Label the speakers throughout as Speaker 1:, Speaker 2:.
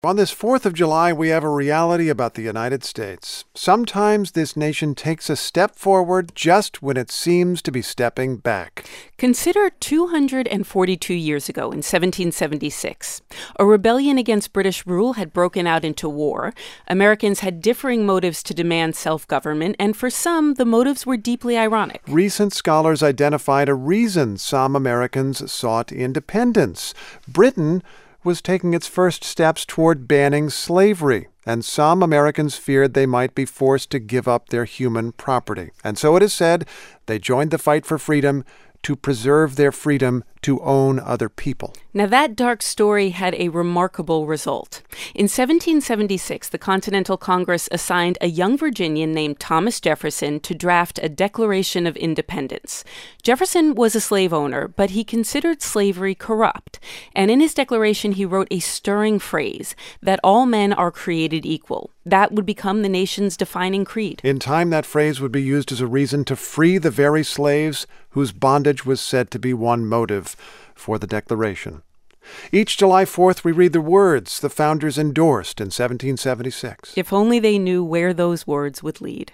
Speaker 1: On this 4th of July, we have a reality about the United States. Sometimes this nation takes a step forward just when it seems to be stepping back.
Speaker 2: Consider 242 years ago in 1776. A rebellion against British rule had broken out into war. Americans had differing motives to demand self-government, and for some, the motives were deeply ironic.
Speaker 1: Recent scholars identified a reason some Americans sought independence. Britain was taking its first steps toward banning slavery, and some Americans feared they might be forced to give up their human property. And so it is said they joined the fight for freedom to preserve their freedom to own other people.
Speaker 2: Now, that dark story had a remarkable result. In 1776, the Continental Congress assigned a young Virginian named Thomas Jefferson to draft a Declaration of Independence. Jefferson was a slave owner, but he considered slavery corrupt. And in his declaration, he wrote a stirring phrase, that all men are created equal. That would become the nation's defining creed.
Speaker 1: In time, that phrase would be used as a reason to free the very slaves whose bondage was said to be one motive for the Declaration. Each July 4th, we read the words the founders endorsed in 1776.
Speaker 2: If only they knew where those words would lead.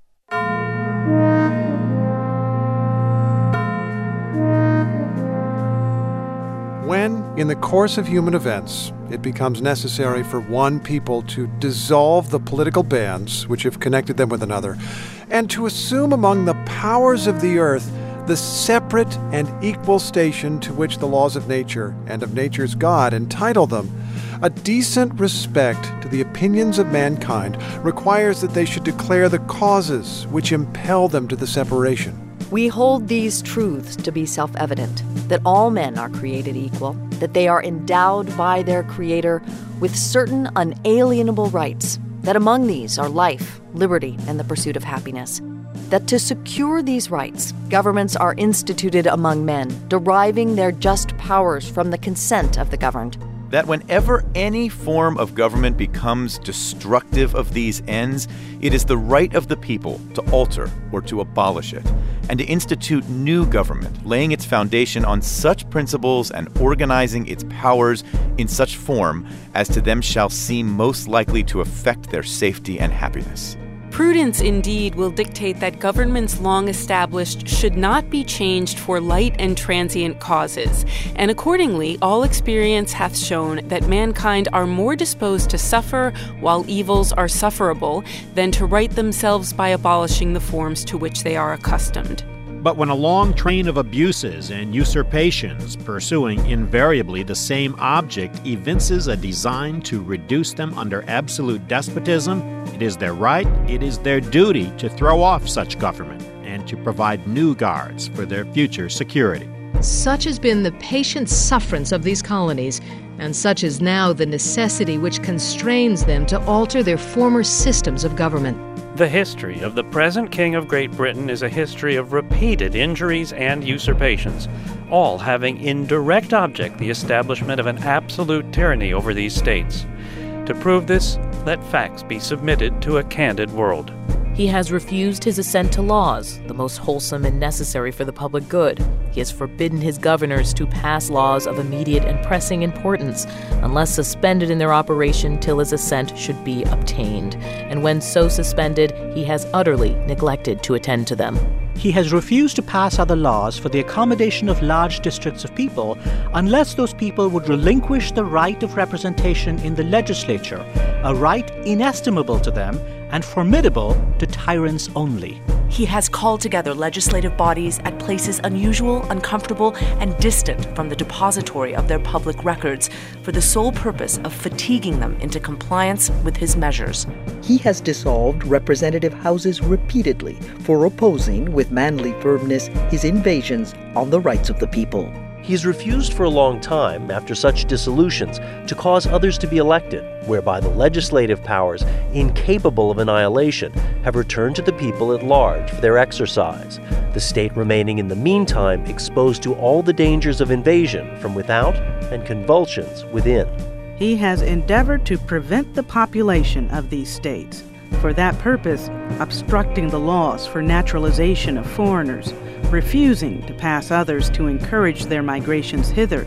Speaker 1: When, in the course of human events, it becomes necessary for one people to dissolve the political bands which have connected them with another, and to assume among the powers of the earth the separate and equal station to which the laws of nature and of nature's God entitle them, a decent respect to the opinions of mankind requires that they should declare the causes which impel them to the separation.
Speaker 3: We hold these truths to be self-evident, that all men are created equal, that they are endowed by their Creator with certain unalienable rights, that among these are life, liberty, and the pursuit of happiness. That to secure these rights, governments are instituted among men, deriving their just powers from the consent of the governed.
Speaker 4: That whenever any form of government becomes destructive of these ends, it is the right of the people to alter or to abolish it, and to institute new government, laying its foundation on such principles and organizing its powers in such form as to them shall seem most likely to affect their safety and happiness.
Speaker 2: Prudence, indeed, will dictate that governments long established should not be changed for light and transient causes, and accordingly, all experience hath shown that mankind are more disposed to suffer while evils are sufferable than to right themselves by abolishing the forms to which they are accustomed.
Speaker 5: But when a long train of abuses and usurpations, pursuing invariably the same object, evinces a design to reduce them under absolute despotism, it is their right, it is their duty to throw off such government and to provide new guards for their future security.
Speaker 6: Such has been the patient sufferance of these colonies, and such is now the necessity which constrains them to alter their former systems of government.
Speaker 7: The history of the present King of Great Britain is a history of repeated injuries and usurpations, all having in direct object the establishment of an absolute tyranny over these states. To prove this, let facts be submitted to a candid world.
Speaker 8: He has refused his assent to laws, the most wholesome and necessary for the public good. He has forbidden his governors to pass laws of immediate and pressing importance, unless suspended in their operation till his assent should be obtained. And when so suspended, he has utterly neglected to attend to them.
Speaker 9: He has refused to pass other laws for the accommodation of large districts of people unless those people would relinquish the right of representation in the legislature, a right inestimable to them and formidable to tyrants only.
Speaker 10: He has called together legislative bodies at places unusual, uncomfortable, and distant from the depository of their public records for the sole purpose of fatiguing them into compliance with his measures.
Speaker 11: He has dissolved representative houses repeatedly for opposing with manly firmness his invasions on the rights of the people.
Speaker 12: He's refused for a long time, after such dissolutions, to cause others to be elected, whereby the legislative powers, incapable of annihilation, have returned to the people at large for their exercise, the state remaining in the meantime exposed to all the dangers of invasion from without and convulsions within.
Speaker 13: He has endeavored to prevent the population of these states, for that purpose obstructing the laws for naturalization of foreigners, refusing to pass others to encourage their migrations hither,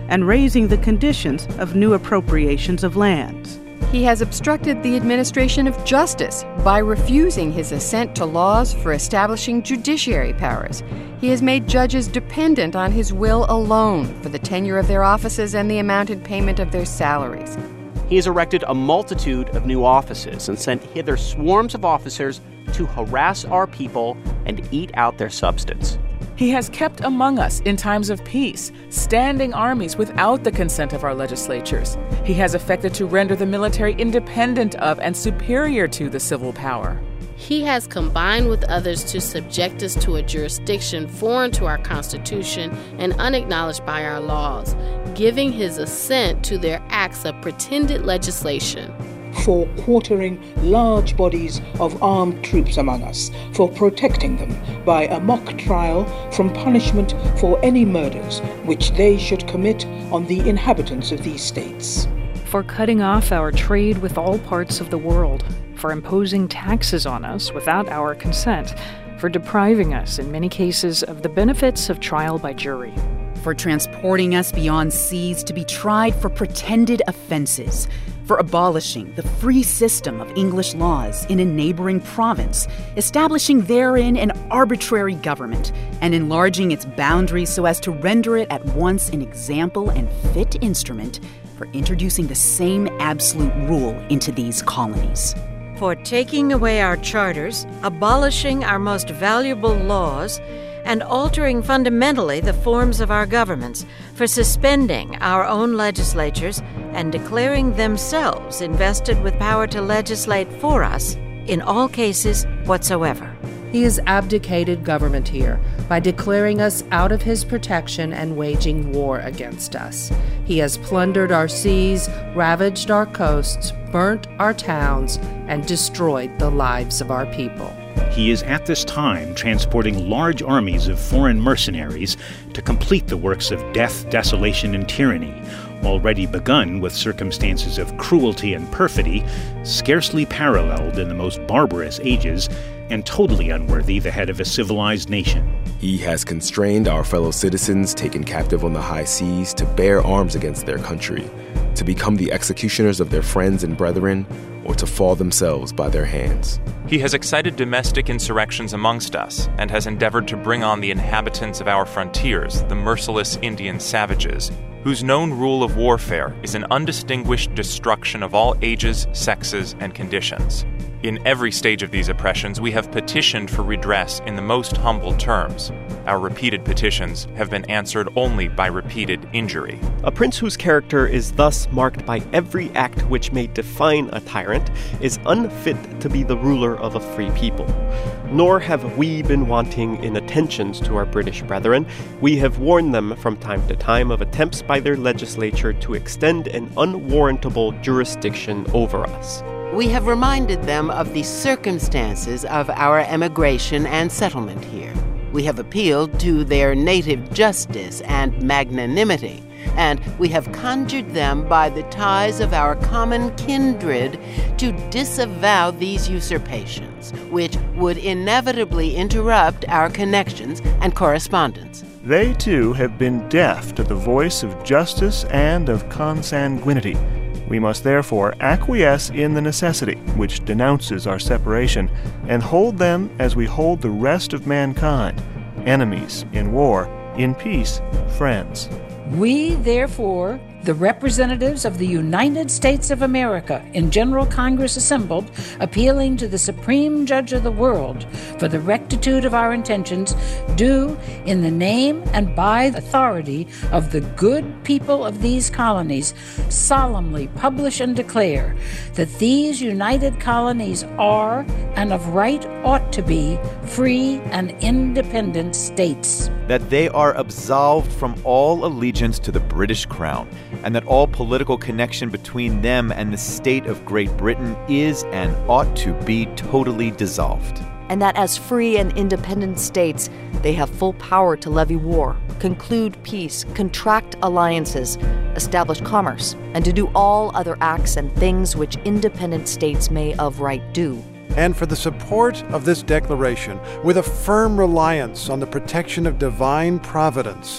Speaker 13: and raising the conditions of new appropriations of lands.
Speaker 14: He has obstructed the administration of justice by refusing his assent to laws for establishing judiciary powers. He has made judges dependent on his will alone for the tenure of their offices and the amount in payment of their salaries.
Speaker 15: He has erected a multitude of new offices and sent hither swarms of officers to harass our people and eat out their substance.
Speaker 16: He has kept among us in times of peace standing armies without the consent of our legislatures. He has effected to render the military independent of and superior to the civil power.
Speaker 17: He has combined with others to subject us to a jurisdiction foreign to our Constitution and unacknowledged by our laws, giving his assent to their acts of pretended legislation.
Speaker 18: For quartering large bodies of armed troops among us, for protecting them by a mock trial from punishment for any murders which they should commit on the inhabitants of these states.
Speaker 19: For cutting off our trade with all parts of the world, for imposing taxes on us without our consent, for depriving us, in many cases, of the benefits of trial by jury.
Speaker 20: For transporting us beyond seas to be tried for pretended offenses, for abolishing the free system of English laws in a neighboring province, establishing therein an arbitrary government, and enlarging its boundaries so as to render it at once an example and fit instrument for introducing the same absolute rule into these colonies.
Speaker 21: For taking away our charters, abolishing our most valuable laws, and altering fundamentally the forms of our governments, for suspending our own legislatures and declaring themselves invested with power to legislate for us in all cases whatsoever.
Speaker 22: He has abdicated government here by declaring us out of his protection and waging war against us. He has plundered our seas, ravaged our coasts, burnt our towns, and destroyed the lives of our people.
Speaker 5: He is at this time transporting large armies of foreign mercenaries to complete the works of death, desolation, and tyranny, already begun with circumstances of cruelty and perfidy, scarcely paralleled in the most barbarous ages, and totally unworthy the head of a civilized nation.
Speaker 23: He has constrained our fellow citizens taken captive on the high seas to bear arms against their country, to become the executioners of their friends and brethren, or to fall themselves by their hands.
Speaker 24: He has excited domestic insurrections amongst us, and has endeavored to bring on the inhabitants of our frontiers, the merciless Indian savages, whose known rule of warfare is an undistinguished destruction of all ages, sexes, and conditions. In every stage of these oppressions, we have petitioned for redress in the most humble terms. Our repeated petitions have been answered only by repeated injury.
Speaker 25: A prince whose character is thus marked by every act which may define a tyrant is unfit to be the ruler of a free people. Nor have we been wanting in attentions to our British brethren. We have warned them from time to time of attempts by their legislature to extend an unwarrantable jurisdiction over us.
Speaker 26: We have reminded them of the circumstances of our emigration and settlement here. We have appealed to their native justice and magnanimity, and we have conjured them by the ties of our common kindred to disavow these usurpations, which would inevitably interrupt our connections and correspondence.
Speaker 27: They, too, have been deaf to the voice of justice and of consanguinity. We must therefore acquiesce in the necessity which denounces our separation, and hold them as we hold the rest of mankind, enemies in war, in peace, friends.
Speaker 28: We, therefore, the representatives of the United States of America in General Congress assembled, appealing to the Supreme Judge of the world for the rectitude of our intentions, do, in the name and by the authority of the good people of these colonies, solemnly publish and declare that these united colonies are, and of right ought to be, free and independent states.
Speaker 4: That they are absolved from all allegiance to the British Crown, and that all political connection between them and the state of Great Britain is and ought to be totally dissolved.
Speaker 3: And that as free and independent states, they have full power to levy war, conclude peace, contract alliances, establish commerce, and to do all other acts and things which independent states may of right do.
Speaker 1: And for the support of this declaration, with a firm reliance on the protection of divine providence,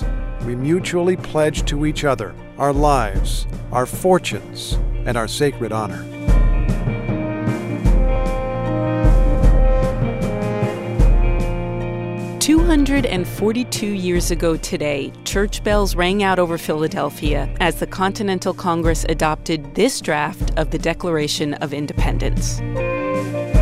Speaker 1: we mutually pledge to each other our lives, our fortunes, and our sacred honor.
Speaker 2: "242 years ago today, church bells rang out over Philadelphia as the Continental Congress adopted this draft of the Declaration of Independence.